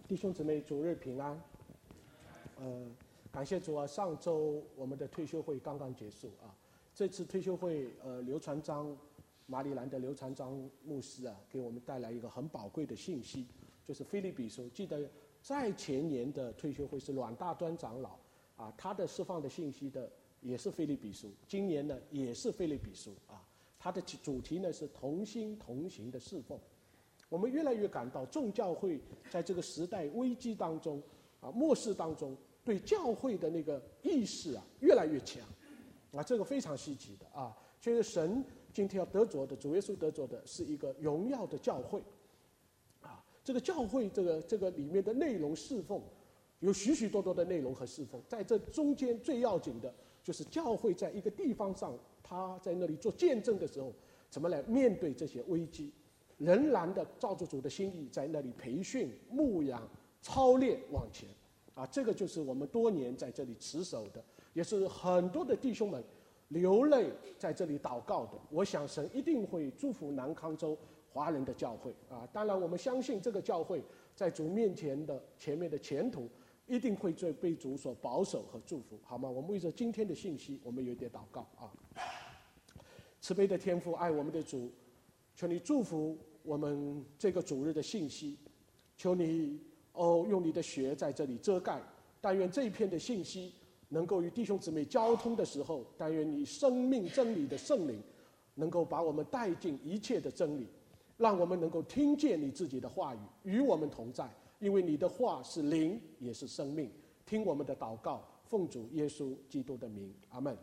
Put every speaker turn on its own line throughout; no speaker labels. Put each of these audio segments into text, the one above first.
弟兄姊妹，主日平安。感谢主啊！上周我们的退休会刚刚结束啊。这次退休会，刘传章，马里兰的刘传章牧师啊，给我们带来一个很宝贵的信息，就是腓立比书。记得在前年的退休会是阮大端长老啊，他的释放的信息的也是腓立比书，今年呢也是腓立比书啊。他的主题呢是同心同行的侍奉。我们越来越感到众教会在这个时代危机当中啊，末世当中，对教会的那个意识啊越来越强啊，这个非常稀奇的啊。所以神今天要得着的，主耶稣得着的是一个荣耀的教会啊。这个教会这个里面的内容侍奉有许许多多的内容和侍奉，在这中间最要紧的就是教会在一个地方上，他在那里做见证的时候，怎么来面对这些危机。仍然的照着主的心意，在那里培训、牧养、操练往前，啊，这个就是我们多年在这里持守的，也是很多的弟兄们流泪在这里祷告的。我想神一定会祝福南康州华人的教会啊！当然，我们相信这个教会在主面前的前面的前途一定会被主所保守和祝福，好吗？我们为着今天的信息，我们有一点祷告啊！慈悲的天父，爱我们的主，求你祝福我们这个主日的信息，求你用你的血在这里遮盖。但愿这一片的信息能够与弟兄姊妹交通的时候，但愿你生命真理的圣灵能够把我们带进一切的真理，让我们能够听见你自己的话语，与我们同在。因为你的话是灵，也是生命。听我们的祷告，奉主耶稣基督的名，阿们。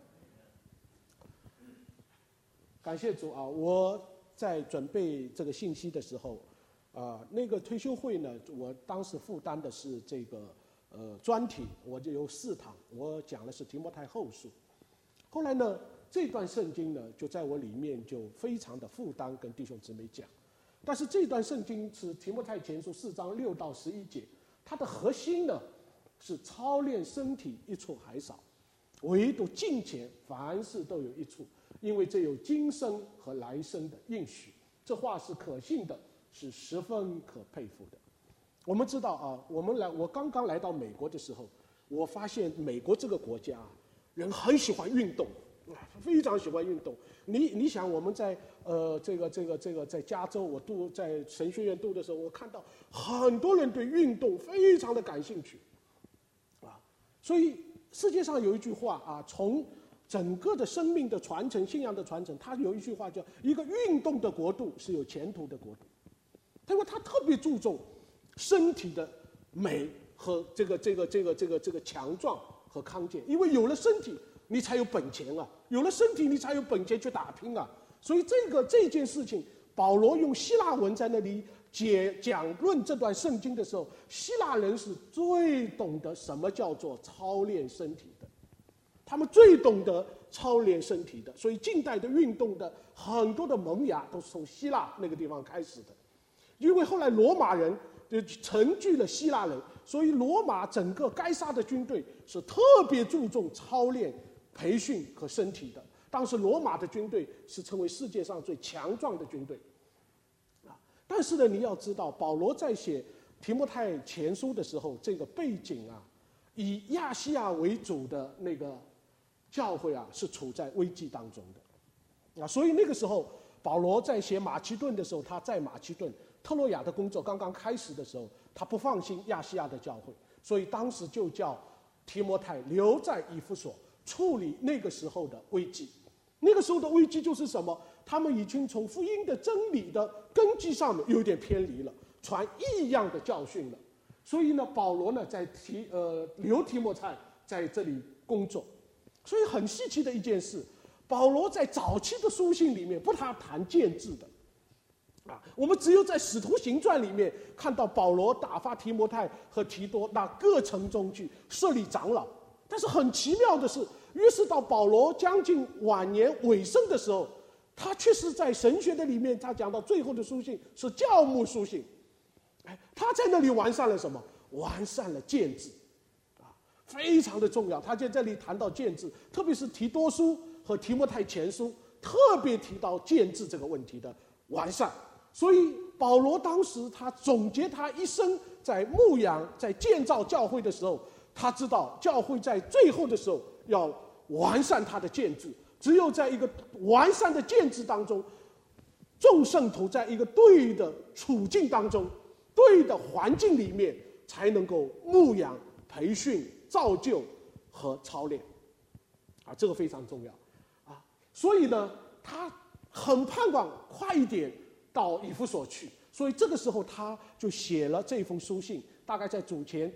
感谢主啊！我在准备这个信息的时候，那个退休会呢，我当时负担的是这个专题，我就有4堂，我讲的是提摩太后书。后来呢，这段圣经呢，就在我里面就非常的负担跟弟兄姊妹讲。但是这段圣经是提摩太前书4章6到11节，它的核心呢是操练身体一处还少，唯独敬虔凡事都有一处，因为这有今生和来生的应许。这话是可信的，是十分可佩服的。我们知道啊，我刚刚来到美国的时候，我发现美国这个国家人很喜欢运动，非常喜欢运动。你想我们在在加州，我在神学院读的时候，我看到很多人对运动非常的感兴趣啊。所以世界上有一句话啊，从整个的生命的传承、信仰的传承，它有一句话叫一个运动的国度是有前途的国度。因为它特别注重身体的美和这个强壮和康健，因为有了身体你才有本钱啊，有了身体你才有本钱去打拼啊。所以这件事情，保罗用希腊文在那里讲论这段圣经的时候，希腊人是最懂得什么叫做操练身体的，他们最懂得操练身体的。所以近代的运动的很多的萌芽都是从希腊那个地方开始的。因为后来罗马人就承继了希腊人，所以罗马整个该杀的军队是特别注重操练、培训和身体的。当时罗马的军队是成为世界上最强壮的军队啊。但是呢，你要知道，保罗在写提摩太前书的时候，这个背景啊，以亚细亚为主的那个教会啊，是处在危机当中的啊。所以那个时候，保罗在写马其顿的时候，他在马其顿特洛亚的工作刚刚开始的时候，他不放心亚细亚的教会，所以当时就叫提摩太留在以弗所处理那个时候的危机。那个时候的危机就是什么？他们已经从福音的真理的根基上面有点偏离了，传异样的教训了。所以呢，保罗呢在留提摩太在这里工作。所以很稀奇的一件事，保罗在早期的书信里面不谈建制的啊，我们只有在使徒行传里面看到保罗打发提摩太和提多到各城中去设立长老。但是很奇妙的是，越是到保罗将近晚年尾声的时候，他却是在神学的里面，他讲到最后的书信是教牧书信。他在那里完善了什么？完善了建制啊，非常的重要。他在这里谈到建制，特别是提多书和提摩太前书特别提到建制这个问题的完善。所以保罗当时他总结他一生在牧养、在建造教会的时候，他知道教会在最后的时候要完善它的建制，只有在一个完善的建制当中，众圣徒在一个对的处境当中、对的环境里面，才能够牧养、培训、造就和操练。这个非常重要所以呢，他很盼望快一点到以弗所去，所以这个时候他就写了这封书信，大概在主前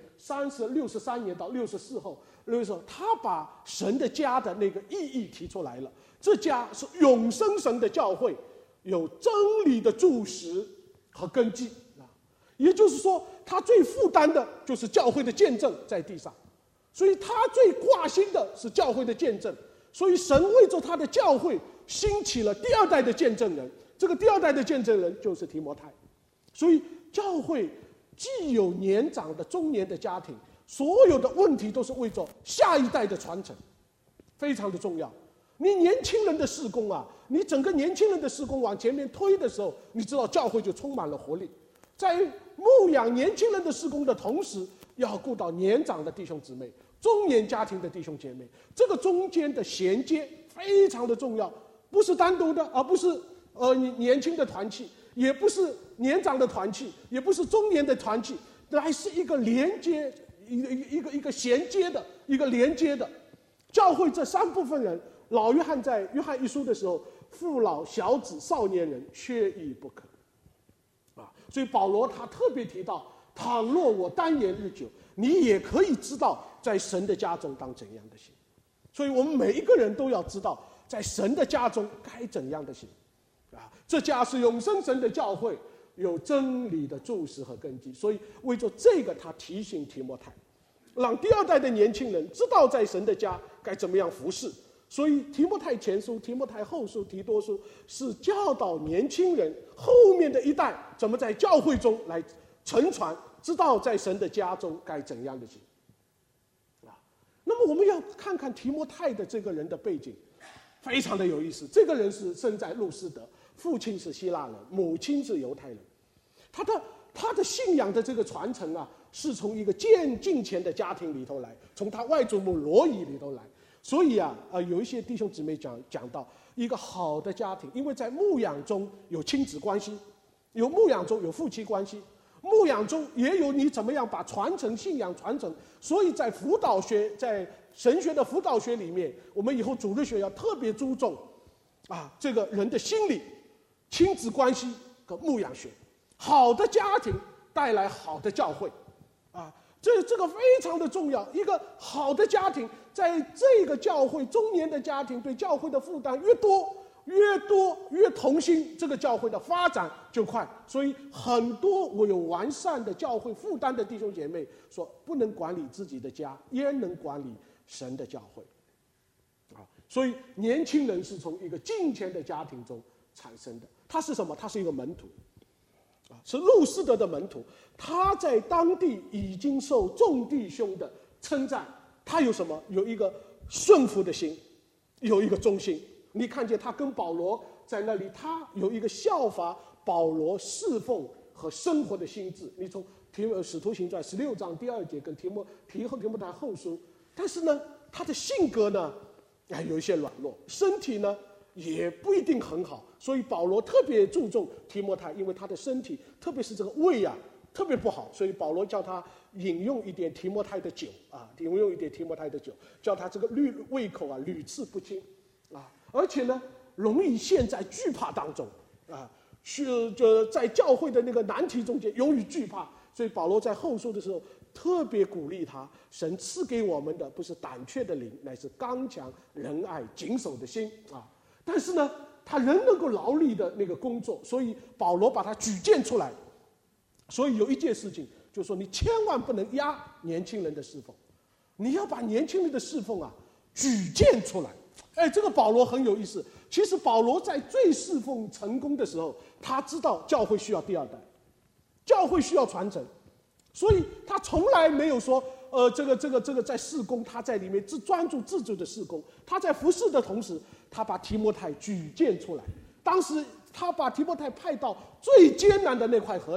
63年到64后，他把神的家的那个意义提出来了。这家是永生神的教会，有真理的柱石和根基也就是说，他最负担的就是教会的见证在地上，所以他最挂心的是教会的见证。所以神为着他的教会兴起了第二代的见证人，这个第二代的见证人就是提摩太。所以教会既有年长的中年的家庭，所有的问题都是为着下一代的传承，非常的重要。你年轻人的事工你整个年轻人的事工往前面推的时候，你知道教会就充满了活力。在牧养年轻人的事工的同时，要顾到年长的弟兄姊妹、中年家庭的弟兄姐妹，这个中间的衔接非常的重要，不是单独的，而不是年轻的团契，也不是年长的团契，也不是中年的团契，乃是一个连接，一个衔接的，一个连接的。教会这三部分人，老约翰在约翰一书的时候，父老小子少年人缺一不可所以保罗他特别提到，倘若我单言日久，你也可以知道在神的家中当怎样的行。所以我们每一个人都要知道，在神的家中该怎样的行这家是永生神的教会，有真理的柱石和根基。所以为着这个，他提醒提摩太，让第二代的年轻人知道在神的家该怎么样服侍。所以提摩太前书、提摩太后书、提多书是教导年轻人后面的一代怎么在教会中来承传，知道在神的家中该怎样的行那么我们要看看提摩太的这个人的背景，非常的有意思。这个人是生在路斯德，父亲是希腊人，母亲是犹太人。他的信仰的这个传承是从一个敬虔的家庭里头来，从他外祖母罗以里头来。所以有一些弟兄姊妹讲到一个好的家庭，因为在牧养中有亲子关系，有牧养中有夫妻关系，牧养中也有你怎么样把传承信仰传承。所以在辅导学，在神学的辅导学里面，我们以后主日学要特别注重这个人的心理、亲子关系和牧养学。好的家庭带来好的教会这个非常的重要。一个好的家庭，在这个教会中年的家庭对教会的负担越同心，这个教会的发展就快。所以很多我有完善的教会负担的弟兄姐妹说，不能管理自己的家，焉能管理神的教会所以年轻人是从一个敬虔的家庭中产生的。他是什么？他是一个门徒是路斯德的门徒。他在当地已经受众弟兄的称赞。他有什么？有一个顺服的心，有一个忠心。你看见他跟保罗在那里，他有一个效法保罗侍奉和生活的心智。你从使徒行传16章第2节跟提摩太后书，但是呢，他的性格呢有一些软弱，身体呢也不一定很好。所以保罗特别注重提摩太，因为他的身体，特别是这个胃特别不好，所以保罗叫他饮用一点提摩太的酒叫他这个胃口屡次不清而且呢容易陷在惧怕当中在教会的那个难题中间由于惧怕，所以保罗在后书的时候特别鼓励他，神赐给我们的不是胆怯的灵，乃是刚强仁爱谨守的心但是呢他仍能够劳力的那个工作，所以保罗把他举荐出来。所以有一件事情就是说，你千万不能压年轻人的侍奉，你要把年轻人的侍奉举荐出来。这个保罗很有意思。其实保罗在最侍奉成功的时候，他知道教会需要第二代，教会需要传承，所以他从来没有说这个在事工，他在里面只专注自主的事工。他在服侍的同时，他把提摩太举荐出来。当时他把提摩太派到最艰难的那块禾场，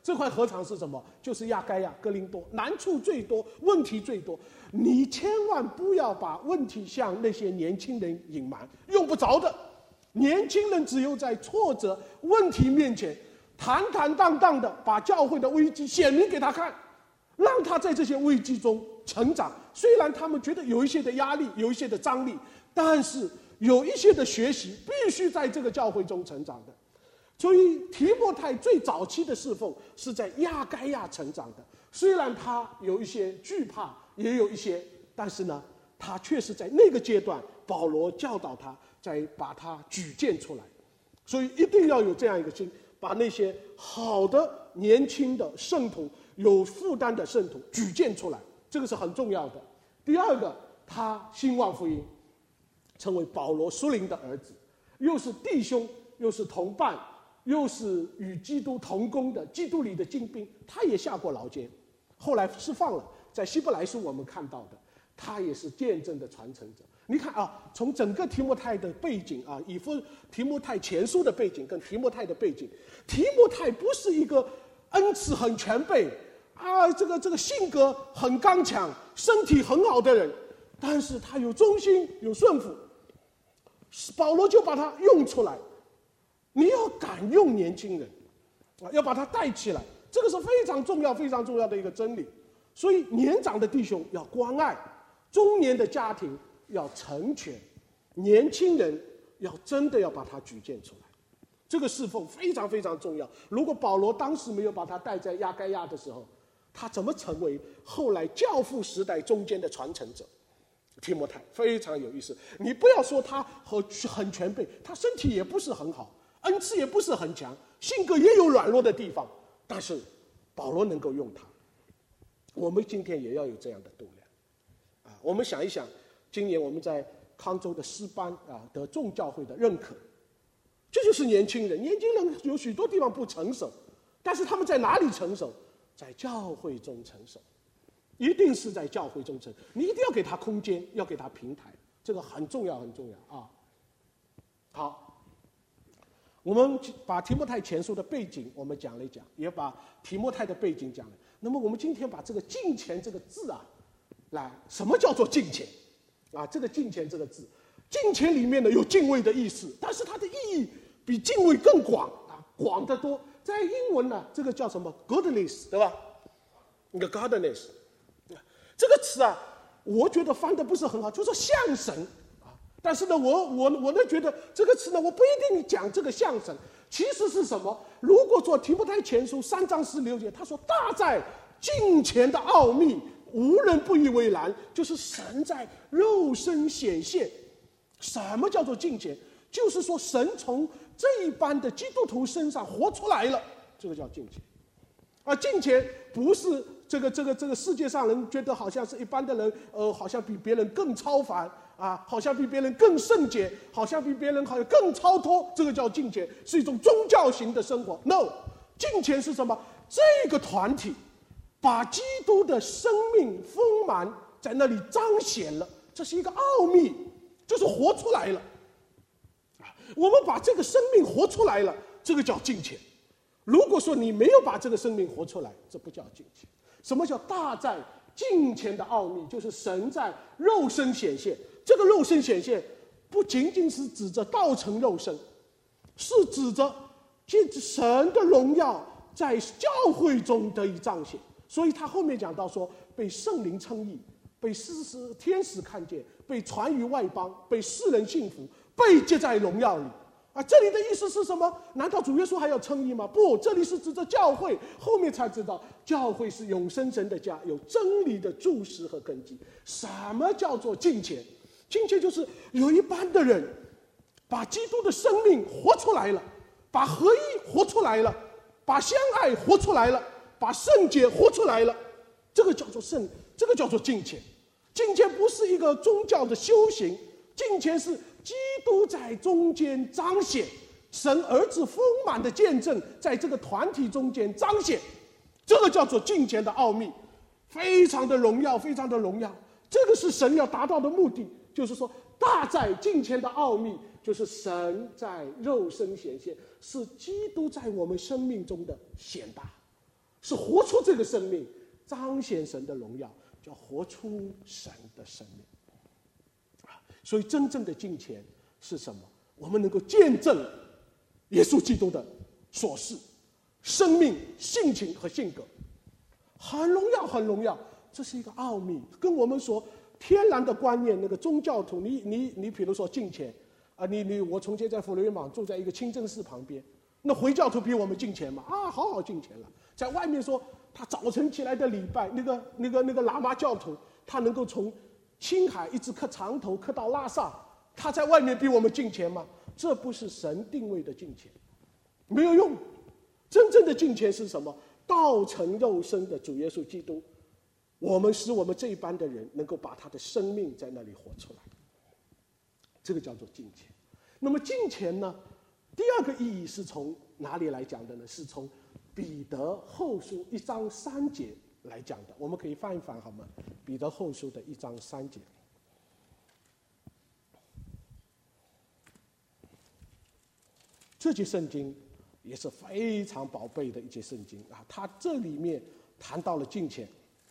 这块禾场是什么？就是亚该亚、哥林多，难处最多，问题最多。你千万不要把问题向那些年轻人隐瞒，用不着的。年轻人只有在挫折、问题面前，坦坦荡荡的把教会的危机显明给他看，让他在这些危机中成长。虽然他们觉得有一些的压力，有一些的张力，但是有一些的学习必须在这个教会中成长的。所以提摩太最早期的侍奉是在亚该亚成长的，虽然他有一些惧怕，也有一些，但是呢，他确实在那个阶段，保罗教导他，再把他举荐出来。所以一定要有这样一个心，把那些好的年轻的圣徒、有负担的圣徒举荐出来，这个是很重要的。第二个，他兴旺福音，成为保罗属灵的儿子，又是弟兄，又是同伴，又是与基督同工的基督里的精兵，他也下过牢监，后来释放了。在希伯来书我们看到的，他也是见证的传承者。你看啊，从整个提摩太的背景啊，以提摩太前书的背景跟提摩太的背景，提摩太不是一个恩赐很全备啊，这个性格很刚强、身体很好的人，但是他有忠心、有顺服，保罗就把他用出来。你要敢用年轻人啊，要把他带起来，这个是非常重要、非常重要的一个真理。所以年长的弟兄要关爱，中年的家庭要成全，年轻人要真的要把他举荐出来。这个侍奉非常非常重要。如果保罗当时没有把他带在亚该亚的时候，他怎么成为后来教父时代中间的传承者？提摩太非常有意思。你不要说他很全备，他身体也不是很好，恩赐也不是很强，性格也有软弱的地方，但是保罗能够用他。我们今天也要有这样的度量啊！我们想一想，今年我们在康州的诗班啊得众教会的认可，这就是年轻人。年轻人有许多地方不成熟，但是他们在哪里成熟？在教会中成熟，一定是在教会中成熟。你一定要给他空间，要给他平台，这个很重要，很重要啊！好，我们把提摩太前书的背景我们讲了一讲，也把提摩太的背景讲了。那么我们今天把这个敬虔这个字啊，来，什么叫做敬虔啊？这个敬虔这个字，敬虔里面呢有敬畏的意思，但是它的意义比敬畏更广啊，广得多。在英文呢，这个叫什么 godliness， 对吧？那个 godliness 这个词啊，我觉得翻的不是很好，就是像神啊。但是呢，我呢觉得这个词呢，我不一定讲这个像神。其实是什么？如果说提摩太前书3章16节，他说大在敬虔的奥秘，无人不以为然，就是神在肉身显现。什么叫做敬虔？就是说神从这一般的基督徒身上活出来了，这个叫敬虔。而敬虔不是这个世界上人觉得好像是一般的人，好像比别人更超凡啊，好像比别人更圣洁，好像比别人好像更超脱，这个叫敬虔，是一种宗教型的生活。No， 敬虔是什么？这个团体把基督的生命丰满在那里彰显了，这是一个奥秘，就是活出来了。我们把这个生命活出来了，这个叫敬虔。如果说你没有把这个生命活出来，这不叫敬虔。什么叫大在敬虔的奥秘？就是神在肉身显现。这个肉身显现不仅仅是指着道成肉身，是指着神的荣耀在教会中得以彰显。所以他后面讲到说，被圣灵称义，被天使看见，被传于外邦，被世人信服，被接在荣耀里。啊，这里的意思是什么？难道主耶稣还要称义吗？不，这里是指着教会。后面才知道，教会是永生神的家，有真理的柱石和根基。什么叫做敬虔？敬虔就是有一班的人，把基督的生命活出来了，把合一活出来了，把相爱活出来了，把圣洁活出来了。这个叫做这个叫做敬虔。敬虔不是一个宗教的修行，敬虔是基督在中间彰显，神儿子丰满的见证在这个团体中间彰显，这个叫做敬虔的奥秘，非常的荣耀，非常的荣耀。这个是神要达到的目的，就是说大在敬虔的奥秘，就是神在肉身显现，是基督在我们生命中的显大。 是活出这个生命，彰显神的荣耀，叫活出神的生命。所以真正的敬虔是什么？我们能够见证耶稣基督的所事、生命、性情和性格，很荣耀，很荣耀。这是一个奥秘，跟我们说天然的观念，那个宗教徒，你比如说敬虔啊，我从前在佛罗伦堡住在一个清真寺旁边，那回教徒比我们敬虔嘛，啊，好敬虔了。在外面说他早晨起来的礼拜，那个喇嘛教徒，他能够从青海一直磕长头磕到拉萨，他在外面比我们敬虔吗？这不是神定位的敬虔，没有用。真正的敬虔是什么？道成肉身的主耶稣基督，使我们这一般的人能够把他的生命在那里活出来，这个叫做敬虔。那么敬虔呢，第二个意义是从哪里来讲的呢？是从彼得后书1章3节来讲的。我们可以翻一翻好吗？彼得后书的1章3节。这节圣经也是非常宝贝的一节圣经啊，它这里面谈到了敬虔。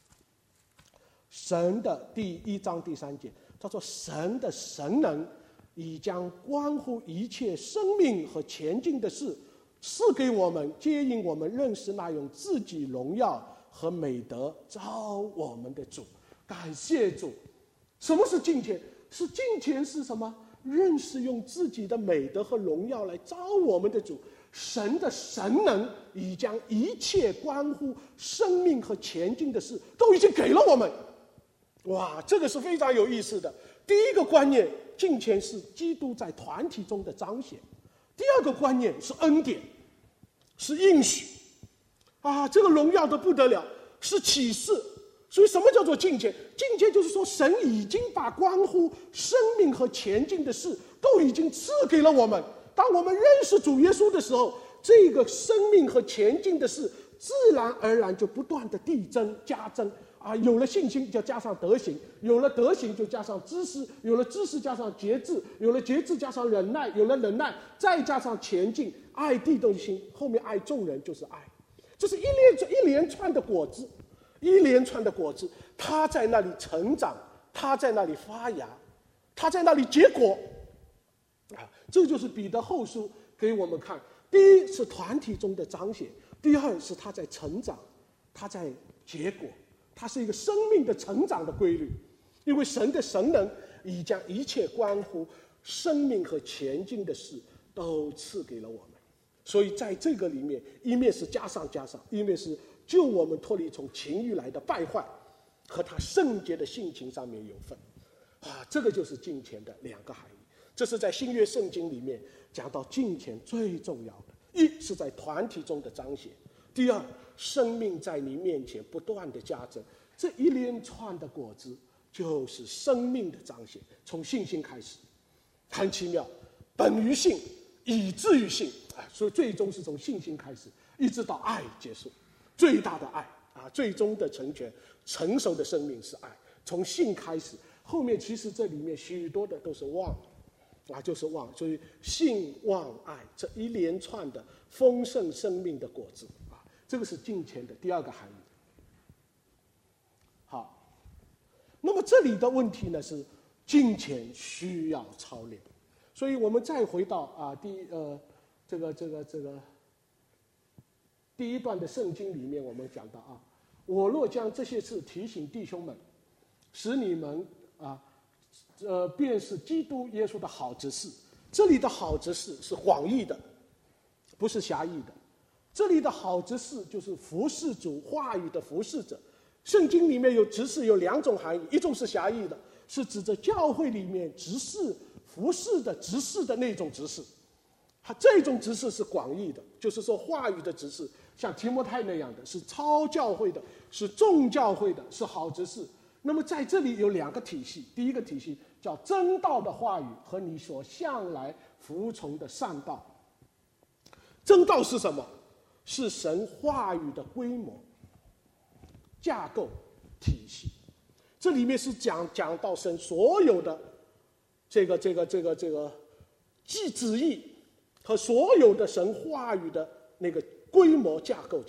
神的第1章第3节，他说神的神能已将关乎一切生命和前进的事赐给我们，接引我们认识那用自己荣耀和美德招我们的主。感谢主。什么是敬虔？敬虔是什么？认识用自己的美德和荣耀来招我们的主。神的神能已将一切关乎生命和前进的事都已经给了我们。哇，这个是非常有意思的。第一个观念，敬虔是基督在团体中的彰显；第二个观念是恩典，是应许啊，这个荣耀的不得了，是启示。所以什么叫做敬虔？敬虔就是说神已经把关乎生命和前进的事都已经赐给了我们。当我们认识主耶稣的时候，这个生命和前进的事自然而然就不断的递增加增啊，有了信心就加上德行，有了德行就加上知识，有了知识加上节制，有了节制加上忍耐，有了忍耐再加上前进，爱弟兄的心，后面爱众人就是爱。这是一连串的果子，一连串的果子，它在那里成长，它在那里发芽，它在那里结果啊，这就是彼得后书给我们看。第一是团体中的彰显，第二是它在成长，它在结果，它是一个生命的成长的规律。因为神的神能已将一切关乎生命和前进的事都赐给了我们，所以在这个里面，一面是加上，一面是救我们脱离从情欲来的败坏和他圣洁的性情上面有份啊，这个就是敬虔的两个含义。这是在新约圣经里面讲到敬虔最重要的，一是在团体中的彰显，第二，生命在你面前不断的加增。这一连串的果子就是生命的彰显，从信心开始，很奇妙，本于信，以至于信，所以最终是从信心开始，一直到爱结束，最大的爱啊，最终的成全，成熟的生命是爱，从信开始，后面其实这里面许多的都是望啊，就是望，所以信望爱这一连串的丰盛生命的果子啊，这个是敬虔的第二个含义。好，那么这里的问题呢是敬虔需要操练，所以我们再回到啊第一段的圣经里面，我们讲到啊，我若将这些事提醒弟兄们，使你们便是基督耶稣的好执事。这里的好执事是广义的，不是狭义的。这里的好执事就是服侍主话语的服侍者。圣经里面有执事有两种含义，一种是狭义的，是指着教会里面执事服侍的执事的那种执事。这种执事是广义的，就是说话语的执事，像提摩太那样的，是超教会的，是众教会的，是好执事。那么在这里有两个体系，第一个体系叫真道的话语和你所向来服从的善道。真道是什么？是神话语的规模、架构、体系。这里面是讲到神所有的这个旨意和所有的神话语的那个规模架构讲的。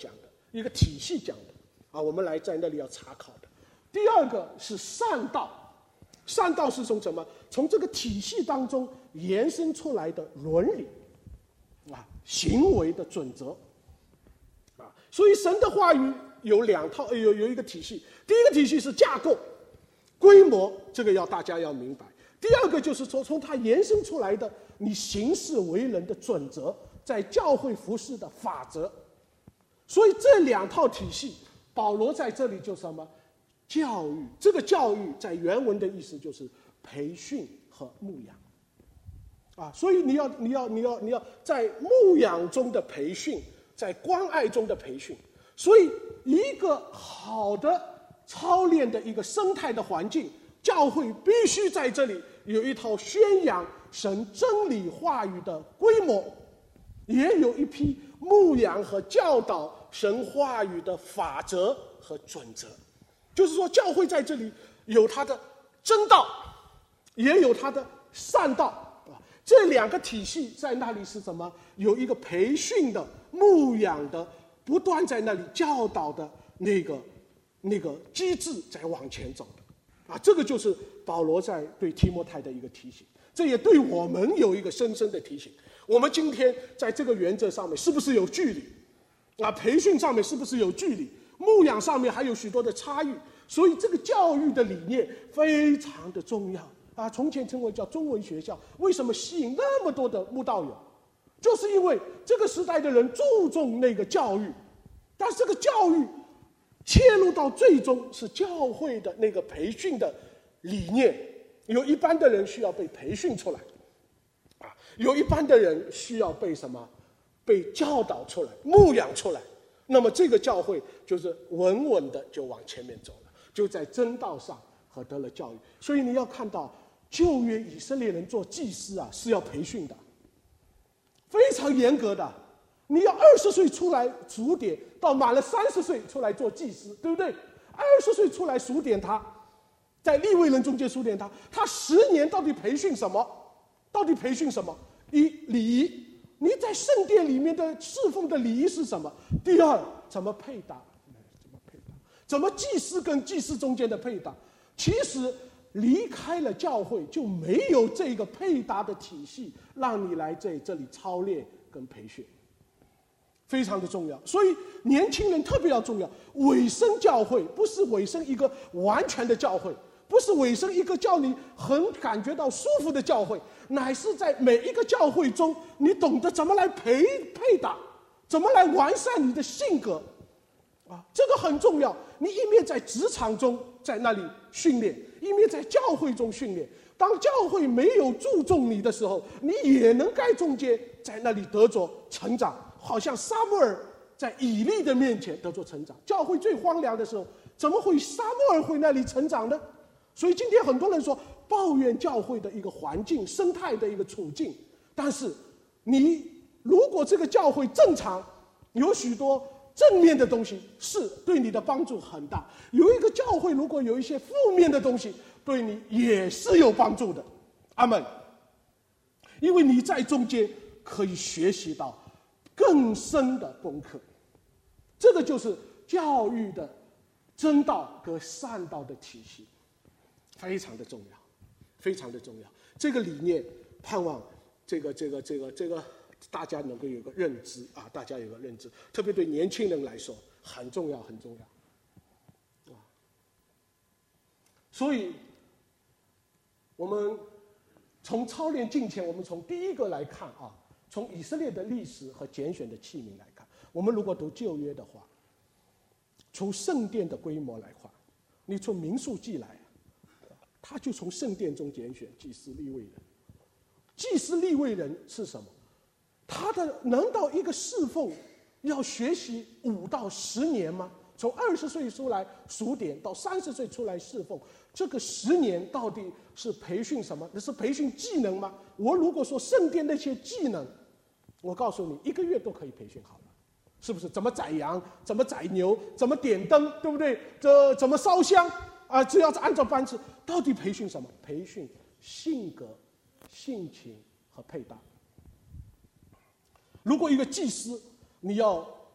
一个体系讲的啊，我们来在那里要查考的。第二个是善道，善道是从什么？从这个体系当中延伸出来的伦理啊，行为的准则啊。所以神的话语有两套，有一个体系。第一个体系是架构、规模，这个大家要明白。第二个就是说，从它延伸出来的你行事为人的准则，在教会服事的法则。所以这两套体系，保罗在这里就什么？教育。这个教育在原文的意思就是培训和牧养啊。所以你要在牧养中的培训，在关爱中的培训。所以一个好的操练的一个生态的环境，教会必须在这里有一套宣扬神真理话语的规模，也有一批牧养和教导神话语的法则和准则。就是说，教会在这里有它的真道，也有它的善道啊。这两个体系在那里是什么？有一个培训的、牧养的、不断在那里教导的那个机制在往前走的啊。这个就是保罗在对提摩太的一个提醒，这也对我们有一个深深的提醒。我们今天在这个原则上面是不是有距离啊？培训上面是不是有距离？牧养上面还有许多的差异。所以这个教育的理念非常的重要啊。从前称为叫中文学校，为什么吸引那么多的慕道友？就是因为这个时代的人注重那个教育，但是这个教育切入到最终是教会的那个培训的理念。有一般的人需要被培训出来啊，有一般的人需要被什么？被教导出来、牧养出来。那么这个教会就是稳稳的就往前面走了，就在真道上和得了教育。所以你要看到旧约以色列人做祭司啊，是要培训的，非常严格的。你要20岁出来数点，到满了30岁出来做祭司，对不对？20岁出来数点他，在利未人中间数点他10年到底培训什么？到底培训什么？一，礼仪。你在圣殿里面的侍奉的礼仪是什么？第二，怎么配搭？怎么祭司跟祭司中间的配搭？其实离开了教会就没有这个配搭的体系，让你来这里操练跟培训，非常的重要。所以年轻人特别要重要。委身教会不是委身一个完全的教会，不是委身一个叫你很感觉到舒服的教会，乃是在每一个教会中，你懂得怎么来配搭，怎么来完善你的性格啊，这个很重要。你一面在职场中在那里训练，一面在教会中训练。当教会没有注重你的时候，你也能在中间在那里得着成长，好像撒母耳在以利的面前得着成长。教会最荒凉的时候，怎么会撒母耳会那里成长呢？所以今天很多人说抱怨教会的一个环境生态的一个处境，但是你如果这个教会正常，有许多正面的东西是对你的帮助很大。有一个教会如果有一些负面的东西，对你也是有帮助的。阿们。因为你在中间可以学习到更深的功课，这个就是教育的真道和善道的体系，非常的重要，非常的重要。这个理念盼望这个大家能够有个认知啊，大家有个认知，特别对年轻人来说很重要，很重要啊。所以我们从操练敬虔，我们从第一个来看啊，从以色列的历史和拣选的器皿来看，我们如果读旧约的话，从圣殿的规模来看，你从民数记来，他就从圣殿中拣选祭司利未人。祭司利未人是什么？他的难道一个侍奉要学习5到10年吗？从20岁出来数点到30岁出来侍奉，这个10年到底是培训什么？那是培训技能吗？我如果说圣殿那些技能，我告诉你1个月都可以培训好了，是不是？怎么宰羊，怎么宰牛，怎么点灯，对不对？这怎么烧香啊？只要是按照班次，到底培训什么？培训性格、性情和配搭。如果一个祭司你要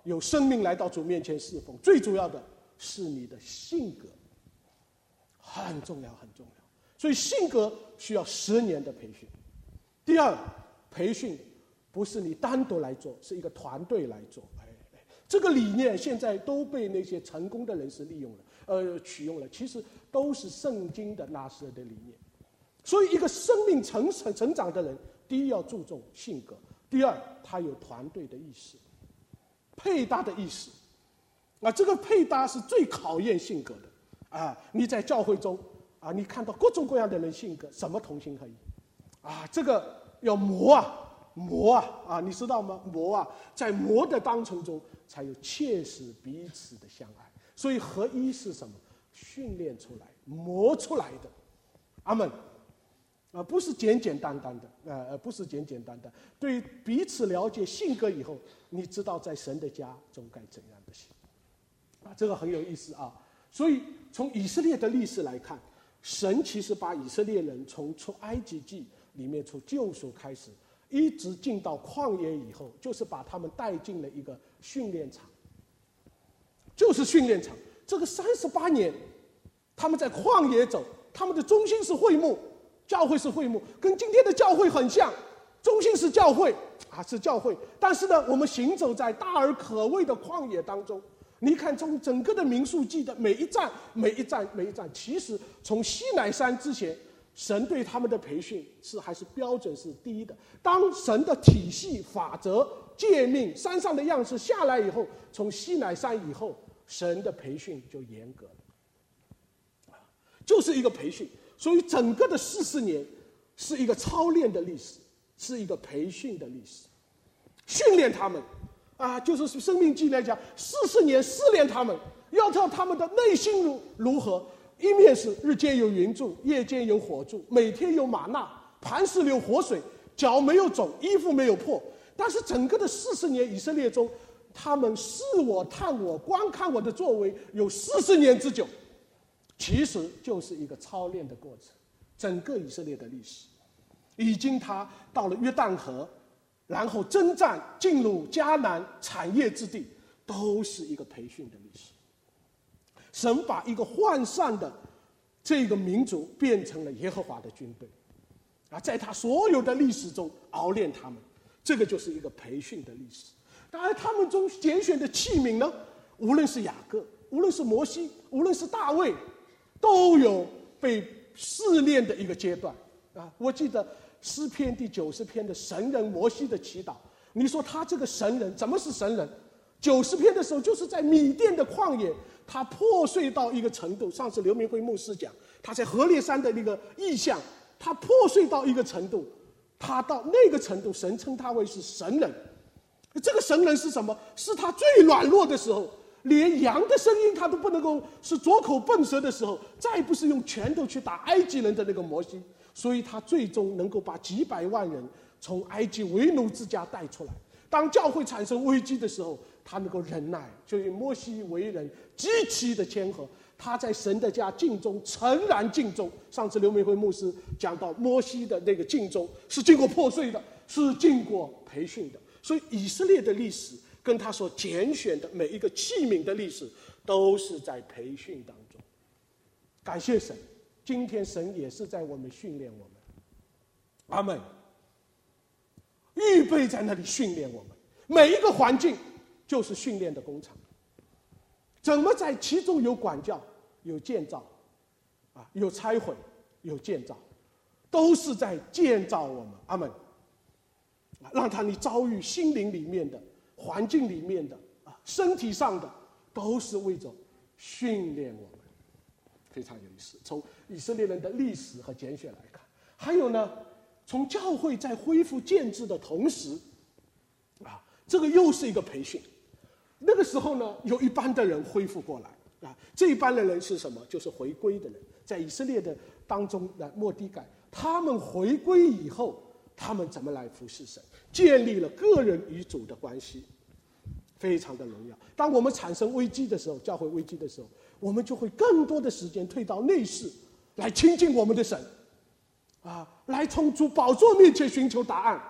有生命来到主面前侍奉，最主要的是你的性格，很重要，很重要。所以性格需要10年的培训。第二，培训不是你单独来做，是一个团队来做。这个理念现在都被那些成功的人士利用了，取用了，其实都是圣经的那时的理念。所以一个生命成长的人，第一要注重性格，第二他有团队的意识，配搭的意识。这个配搭是最考验性格的。你在教会中你看到各种各样的人性格，什么同心合意这个要磨你知道吗？在磨的当程中才有切实彼此的相爱。所以合一是什么？训练出来磨出来的。阿们。不是简简单单的，不是简简单单。对彼此了解性格以后，你知道在神的家中该怎样的行。这个很有意思啊。所以从以色列的历史来看，神其实把以色列人从出埃及记里面从救赎开始，一直进到旷野以后，就是把他们带进了一个训练场，就是训练场。这个38年，他们在旷野走，他们的中心是会幕。教会是会幕，跟今天的教会很像，中心是教会是教会。但是呢，我们行走在大而可畏的旷野当中。你看，从整个的民数记的每一站，其实从西乃山之前，神对他们的培训还是标准是第一的。当神的体系、法则、诫命、山上的样式下来以后，从西乃山以后，神的培训就严格了，就是一个培训。所以整个的40年是一个操练的历史，是一个培训的历史，训练他们就是生命记来讲，40年试炼他们，要看他们的内心如何。一面是日间有云柱，夜间有火柱，每天有玛纳，磐石流活水，脚没有肿，衣服没有破。但是整个的40年以色列中，他们试我、探我、观看我的作为有40年之久。其实就是一个操练的过程。整个以色列的历史已经他到了约旦河，然后征战进入迦南产业之地，都是一个培训的历史。神把一个涣散的这个民族变成了耶和华的军队在他所有的历史中熬练他们，这个就是一个培训的历史。当然他们中拣选的器皿呢，无论是雅各，无论是摩西，无论是大卫，都有被试炼的一个阶段我记得诗篇第90篇的神人摩西的祈祷，你说他这个神人怎么是神人？90篇的时候就是在米甸的旷野，他破碎到一个程度。上次刘明辉牧师讲他在何烈山的那个意象，他破碎到一个程度，他到那个程度神称他为是神人。这个神人是什么？是他最软弱的时候，连羊的声音他都不能够，是左口笨舌的时候，再不是用拳头去打埃及人的那个摩西，所以他最终能够把几百万人从埃及为奴之家带出来。当教会产生危机的时候，他能够忍耐，就以摩西为人极其的谦和，他在神的家尽忠，诚然尽忠。上次刘明辉牧师讲到摩西的那个尽忠是经过破碎的，是经过培训的。所以以色列的历史跟他所拣选的每一个器皿的历史都是在培训当中。感谢神，今天神也是在我们训练我们。阿们。预备在那里训练我们，每一个环境就是训练的工厂。怎么在其中有管教，有建造有拆毁，有建造，都是在建造我们。阿们。让你遭遇心灵里面的、环境里面的身体上的，都是为着训练我们。非常有意思。从以色列人的历史和拣选来看，还有呢，从教会在恢复建制的同时这个又是一个培训。那个时候呢，有一班的人恢复过来这一班的人是什么？就是回归的人。在以色列的当中的末底改，他们回归以后，他们怎么来服侍神，建立了个人与主的关系，非常的荣耀。当我们产生危机的时候，教会危机的时候，我们就会更多的时间退到内室来亲近我们的神来从主宝座面前寻求答案。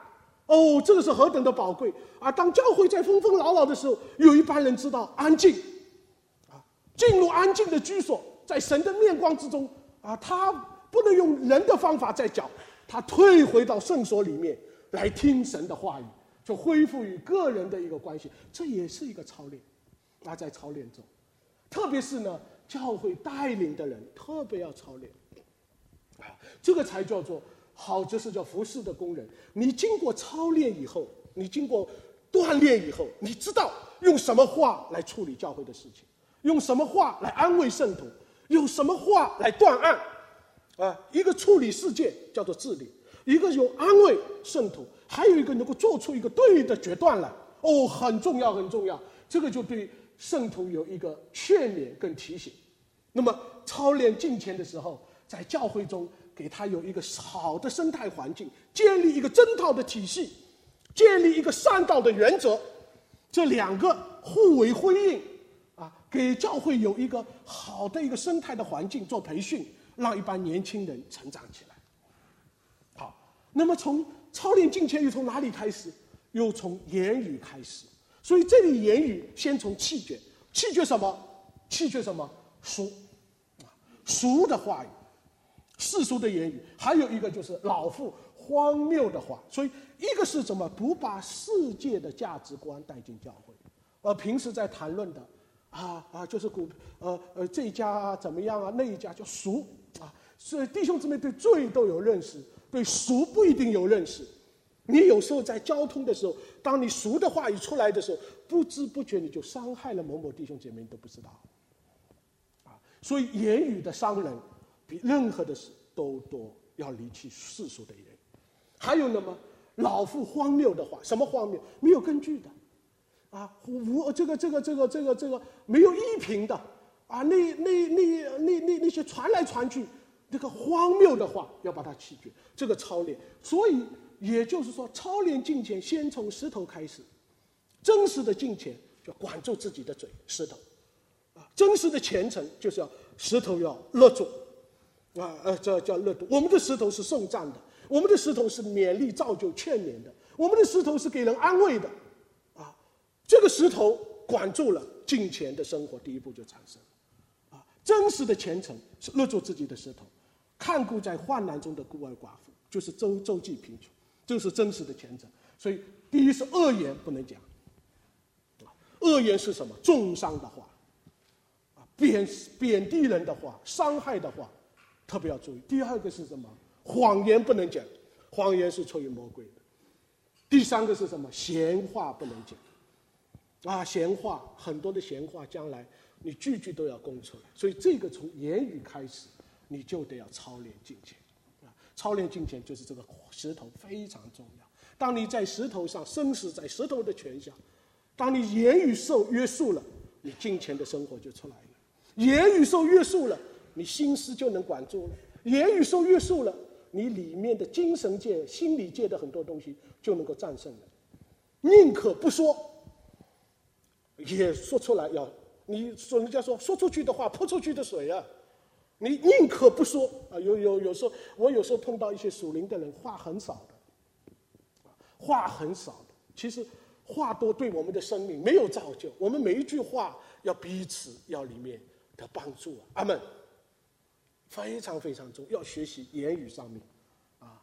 哦，这个是何等的宝贵啊！当教会在纷纷扰扰的时候，有一班人知道安静，啊，进入安静的居所，在神的面光之中啊，他不能用人的方法在讲，他退回到圣所里面来听神的话语，就恢复与个人的一个关系，这也是一个操练啊，在操练中，特别是呢，教会带领的人特别要操练啊，这个才叫做好，这是叫服侍的工人。你经过操练以后，你经过锻炼以后，你知道用什么话来处理教会的事情，用什么话来安慰圣徒，用什么话来断案啊，一个处理事件叫做治理，一个有安慰圣徒，还有一个能够做出一个对的决断来，哦，很重要很重要，这个就对圣徒有一个劝勉跟提醒。那么操练敬虔的时候，在教会中给他有一个好的生态环境，建立一个真道的体系，建立一个善道的原则，这两个互为辉映啊，给教会有一个好的一个生态的环境做培训，让一般年轻人成长起来。好，那么从操练敬虔又从哪里开始？又从言语开始。所以这里言语先从气诀，气诀什么？气诀什么？俗啊，俗的话语，世俗的言语，还有一个就是老妇荒谬的话。所以一个是什么？不把世界的价值观带进教会，平时在谈论的就是这一家怎么样啊，那一家叫俗啊。所以弟兄姊妹对罪都有认识，对俗不一定有认识。你有时候在交通的时候，当你俗的话语出来的时候，不知不觉你就伤害了某某弟兄姐妹，你都不知道啊。所以言语的伤人比任何的事都多，要离弃世俗的言语。还有那么老妇荒谬的话，什么荒谬？没有根据的啊，这个没有依凭的啊，那些传来传去这个荒谬的话，要把它弃绝，这个操练。所以也就是说，操练敬虔先从石头开始，真实的敬虔就管住自己的嘴，石头啊，真实的虔诚就是要石头要勒住啊，这叫勒住。我们的石头是颂赞的，我们的石头是勉励、造就、劝勉的，我们的石头是给人安慰的啊。这个石头管住了，敬虔的生活第一步就产生了啊。真实的虔诚是勒住自己的石头，看顾在患难中的孤儿寡妇，就是周济贫穷。这是真实的虔诚。所以第一是恶言不能讲，恶言是什么？重伤的话啊，贬低人的话，伤害的话，特别要注意。第二个是什么？谎言不能讲，谎言是出于魔鬼的。第三个是什么？闲话不能讲啊，闲话，很多的闲话将来你句句都要供出来。所以这个从言语开始，你就得要操练敬虔。操练敬虔就是这个石头非常重要。当你在石头上生死在石头的权下，当你言语受约束了，你敬虔的生活就出来了。言语受约束了，你心思就能管住了。言语受约束了，你里面的精神界、心理界的很多东西就能够战胜了。宁可不说，也说出来。你说人家说出去的话泼出去的水啊。你宁可不说啊！有时候我有时候碰到一些属灵的人，话很少的，话很少的。其实话多对我们的生命没有造就，我们每一句话要彼此要里面的帮助啊！阿们，非常非常重要，要学习言语上面啊。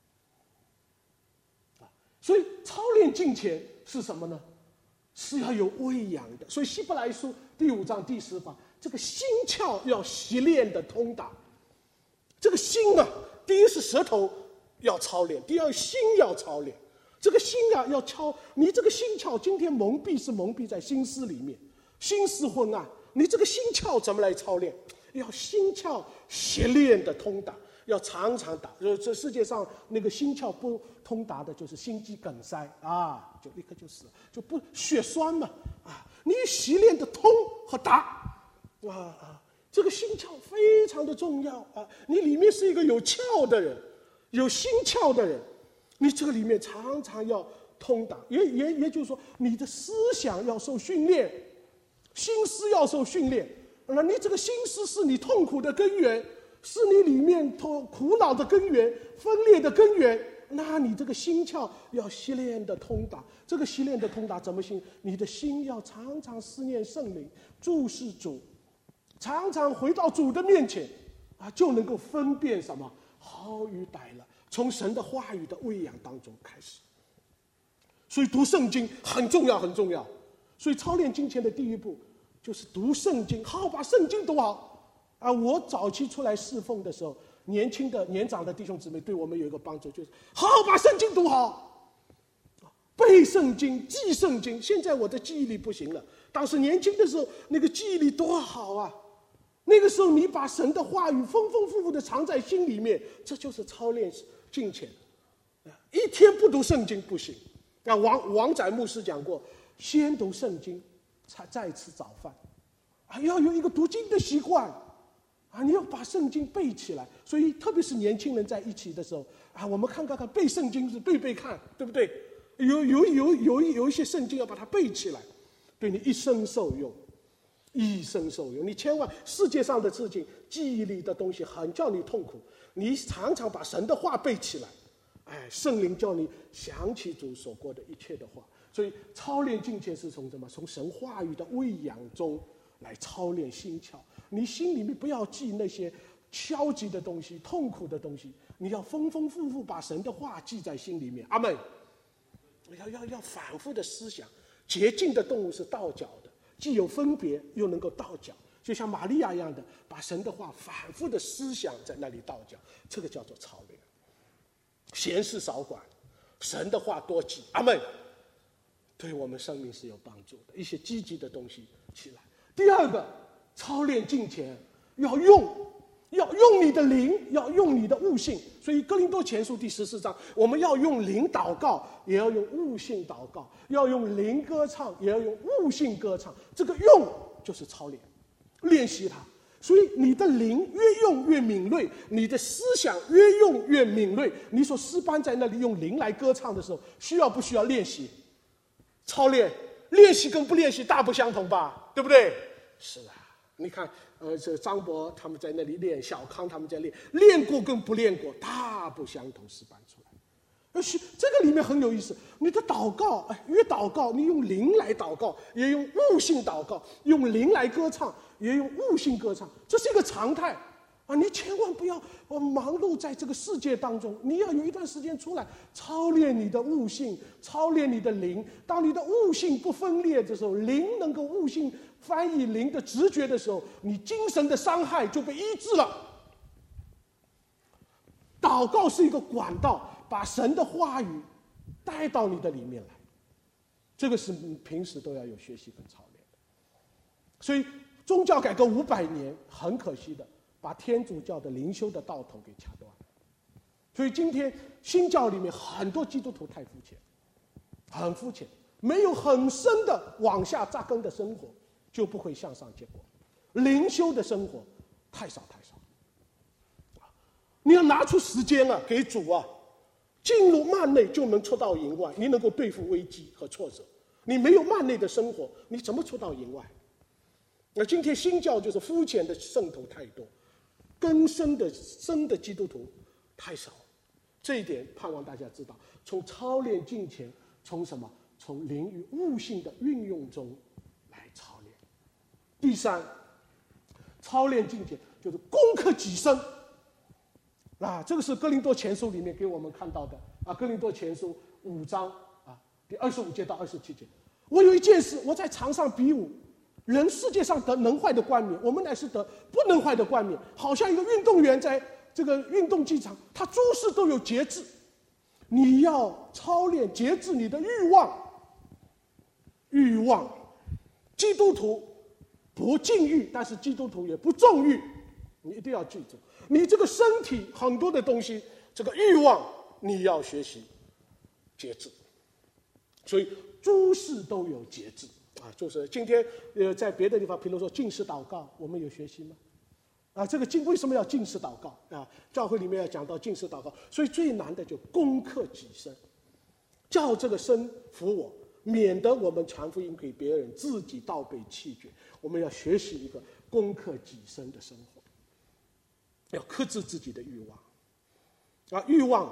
所以操练敬虔是什么呢？是要有喂养的。所以希伯来书第5章第10节。这个心窍要习练的通达，这个心啊，第一是舌头要操练，第二心要操练。这个心啊要敲，你这个心窍今天蒙蔽是蒙蔽在心思里面，心思昏暗，你这个心窍怎么来操练？要心窍习练的通达，要常常打。这世界上那个心窍不通达的，就是心肌梗塞啊，就立刻就死了，就不血栓嘛啊。你习练的通和达。这个心窍非常的重要啊！你里面是一个有窍的人，有心窍的人，你这个里面常常要通达，也就是说，你的思想要受训练，心思要受训练。那你这个心思是你痛苦的根源，是你里面苦恼的根源、分裂的根源那你这个心窍要习练的通达。这个习练的通达怎么行？你的心要常常思念圣灵，注视主，常常回到主的面前，就能够分辨什么好与歹了。从神的话语的喂养当中开始。所以读圣经很重要，很重要。所以操练金钱的第一步就是读圣经，好好把圣经读好。我早期出来侍奉的时候，年长的弟兄姊妹对我们有一个帮助，就是好好把圣经读好，背圣经、记圣经。现在我的记忆力不行了，当时年轻的时候那个记忆力多好啊！那个时候你把神的话语丰丰富富的藏在心里面，这就是操练敬虔。一天不读圣经不行。王载牧师讲过，先读圣经，再吃早饭。要有一个读经的习惯。你要把圣经背起来。所以特别是年轻人在一起的时候，我们看背圣经是背看，对不对？有一些圣经要把它背起来，对你一生受用，一生受用。你千万，世界上的事情，记忆力的东西很叫你痛苦，你常常把神的话背起来，圣灵叫你想起主所过的一切的话。所以操练敬虔是从什么？从神话语的喂养中来操练心窍。你心里面不要记那些消极的东西、痛苦的东西，你要丰丰富富把神的话记在心里面。阿们。要反复的思想。洁净的动物是倒脚的，既有分别又能够倒脚，就像玛利亚一样的，把神的话反复的思想在那里倒脚，这个叫做操练。闲事少管，神的话多记。阿们。对我们生命是有帮助的，一些积极的东西起来。第二个，操练敬虔要用你的灵，要用你的悟性。所以哥林多前书第14章，我们要用灵祷告，也要用悟性祷告；要用灵歌唱，也要用悟性歌唱。这个用就是操练，练习它。所以你的灵越用越敏锐，你的思想越用越敏锐。你所诗班在那里用灵来歌唱的时候，需要不需要练习？操练，练习跟不练习大不相同吧，对不对？是啊，你看，这张博他们在那里练，小康他们在练过跟不练过大不相同，示范出来。这个里面很有意思，你的祷告，越祷告，你用灵来祷告，也用悟性祷告，用灵来歌唱，也用悟性歌唱，这是一个常态。你千万不要忙碌在这个世界当中，你要有一段时间出来操练你的悟性，操练你的灵。当你的悟性不分裂的时候，灵能够悟性翻译灵的直觉的时候，你精神的伤害就被医治了。祷告是一个管道，把神的话语带到你的里面来，这个是你平时都要有学习跟操练的。所以宗教改革500年，很可惜的把天主教的灵修的道头给掐断了。所以今天新教里面很多基督徒太肤浅，很肤浅，没有很深的往下扎根的生活，就不会向上结果。灵修的生活太少太少。你要拿出时间给主进入幔内就能出到营外，你能够对付危机和挫折。你没有幔内的生活，你怎么出到营外？那今天新教就是肤浅的渗透太多，更深的基督徒太少。这一点盼望大家知道，从操练敬虔，从什么？从灵与悟性的运用中来操练。第三，操练敬虔就是攻克己身。这个是哥林多前书里面给我们看到的哥林多前书5章第25节到27节。我有一件事，我在场上比武，人世界上得能坏的冠冕，我们乃是得不能坏的冠冕。好像一个运动员在这个运动机场，他诸事都有节制。你要操练节制你的欲望。基督徒不禁欲，但是基督徒也不纵欲。你一定要记住，你这个身体很多的东西，这个欲望你要学习节制。所以诸事都有节制就是今天在别的地方，比如说禁食祷告，我们有学习吗？这个为什么要禁食祷告教会里面要讲到禁食祷告，所以最难的就攻克己身，叫这个身服我，免得我们传福音给别人，自己倒被弃绝。我们要学习一个攻克己身的生活，要克制自己的欲望欲望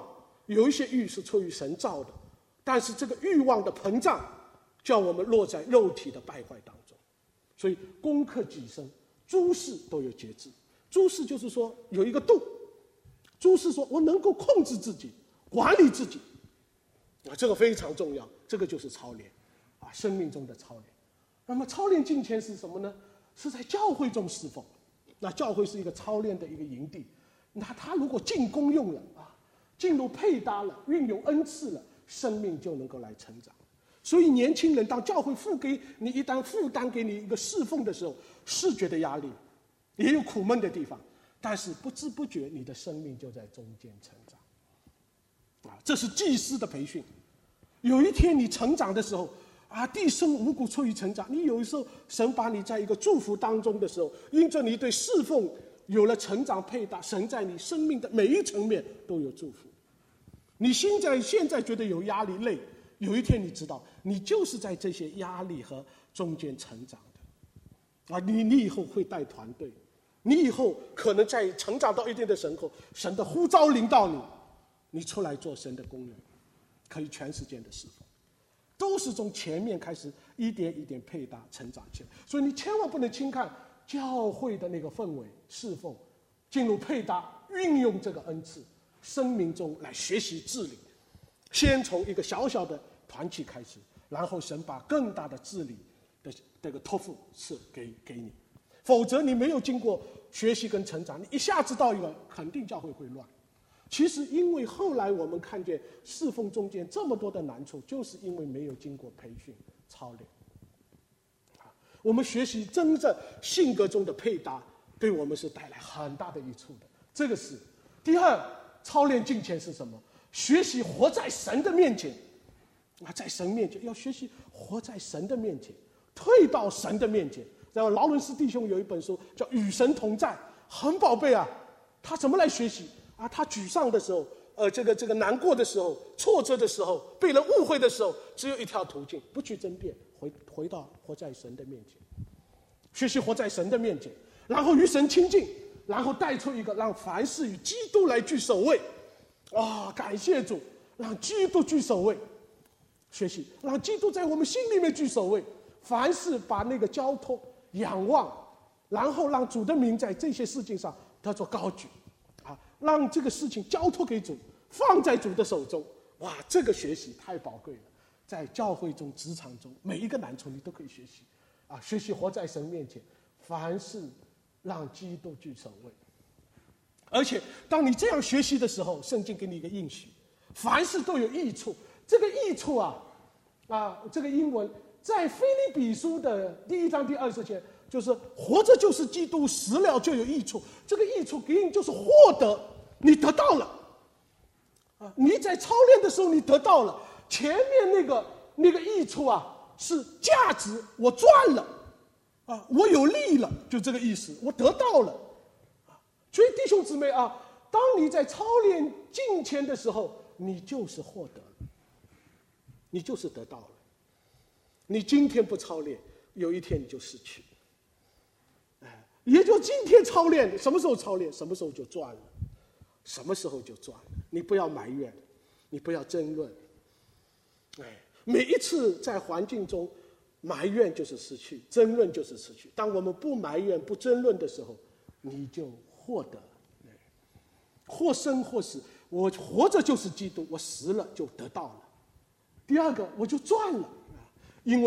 有一些欲是出于神造的，但是这个欲望的膨胀，叫我们落在肉体的败坏当中。所以攻克己身，诸事都有节制。诸事就是说有一个度，诸事说我能够控制自己，管理自己，这个非常重要。这个就是操练，生命中的操练。那么操练敬虔是什么呢？是在教会中侍奉。那教会是一个操练的一个营地。那他如果进功用了进入配搭了，运用恩赐了，生命就能够来成长。所以年轻人，当教会一旦负担给你一个侍奉的时候，是觉得压力，也有苦闷的地方，但是不知不觉你的生命就在中间成长。这是祭司的培训。有一天你成长的时候地生五谷出于成长。你有时候神把你在一个祝福当中的时候，因着你对侍奉有了成长配搭，神在你生命的每一层面都有祝福。你现在觉得有压力累，有一天你知道你就是在这些压力和中间成长的。你以后会带团队，你以后可能在成长到一定的时候，神的呼召临到你，你出来做神的工人，可以全时间的侍奉，都是从前面开始一点一点配搭成长起来。所以你千万不能轻看教会的那个氛围，侍奉进入配搭，运用这个恩赐，生命中来学习治理。先从一个小小的团体开始，然后神把更大的治理的这个托付是给你。否则你没有经过学习跟成长，你一下子到一个，肯定教会会乱。其实因为后来我们看见侍奉中间这么多的难处，就是因为没有经过培训操练。我们学习真正性格中的配搭，对我们是带来很大的益处的。这个是第二，操练敬虔是什么？学习活在神的面前。在神面前要学习活在神的面前，退到神的面前。然后劳伦斯弟兄有一本书叫《与神同在》，很宝贝他怎么来学习他沮丧的时候，这个难过的时候，挫折的时候，被人误会的时候，只有一条途径，不去争辩，回到活在神的面前，学习活在神的面前，然后与神亲近，然后带出一个让凡事与基督来居首位。感谢主，让基督居首位。学习让基督在我们心里面居首位，凡事把那个交托仰望，然后让主的名在这些事情上得做高举让这个事情交托给主，放在主的手中。这个学习太宝贵了。在教会中、职场中，每一个难处你都可以学习学习活在神面前，凡事让基督居首位。而且当你这样学习的时候，圣经给你一个应许，凡事都有益处。这个益处这个英文在腓立比书的1章第20节，就是活着就是基督，死了就有益处。这个益处给你就是获得，你得到了你在操练的时候你得到了，前面那个益处是价值，我赚了我有利了，就这个意思，我得到了所以弟兄姊妹当你在操练敬虔的时候，你就是获得了，你就是得到了。你今天不操练，有一天你就失去。也就今天操练，什么时候操练，什么时候就赚了，什么时候就赚了。你不要埋怨，你不要争论。每一次在环境中埋怨就是失去，争论就是失去。当我们不埋怨、不争论的时候，你就获得了。或生或死，我活着就是基督，我死了就得到了。第二个，我就赚了，因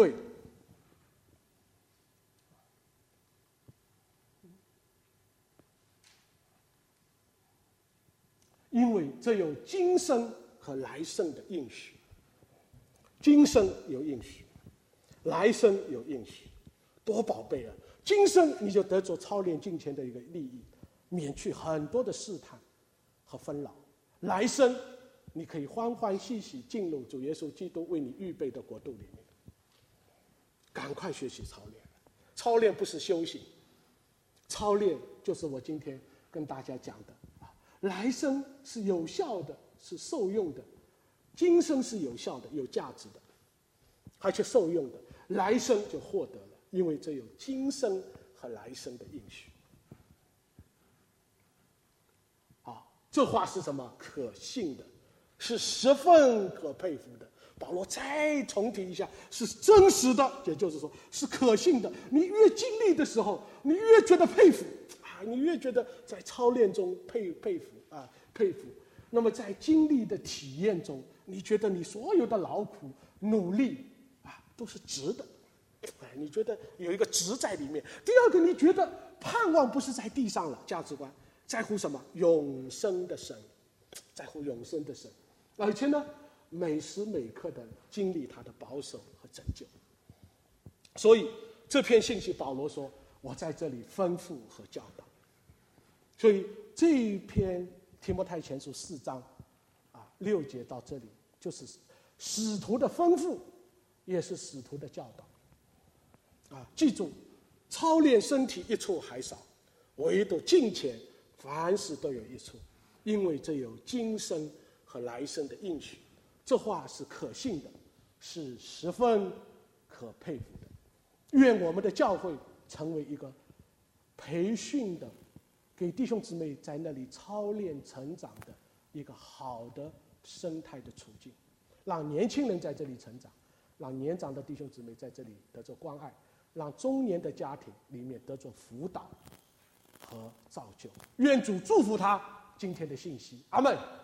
为这有今生和来生的应许。今生有应许，来生有应许，多宝贝今生你就得着操练敬虔的一个利益，免去很多的试探和纷扰。来生你可以欢欢喜喜进入主耶稣基督为你预备的国度里面。赶快学习操练，操练不是修行，操练就是我今天跟大家讲的来生是有效的，是受用的，今生是有效的，有价值的，而且受用的，来生就获得了，因为这有今生和来生的应许。这话是什么？可信的， 是十分可佩服的。保罗再重提一下，是真实的，也就是说是可信的。你越经历的时候，你越觉得佩服啊，你越觉得在操练中佩服。那么在经历的体验中，你觉得你所有的劳苦努力啊都是值的，你觉得有一个值在里面。第二个，你觉得盼望不是在地上了，价值观在乎什么？永生的神，在乎永生的神，而且呢，每时每刻的经历他的保守和拯救。所以这篇信息，保罗说：“我在这里吩咐和教导。”所以这一篇提摩太前书4章6节到这里，就是使徒的吩咐，也是使徒的教导。记住，操练身体一处还少，唯独敬虔，凡事都有益处，因为这有今生和来生的应许。这话是可信的，是十分可佩服的。愿我们的教会成为一个培训的，给弟兄姊妹在那里操练成长的一个好的生态的处境，让年轻人在这里成长，让年长的弟兄姊妹在这里得着关爱，让中年的家庭里面得着辅导和造就。愿主祝福他今天的信息，阿们。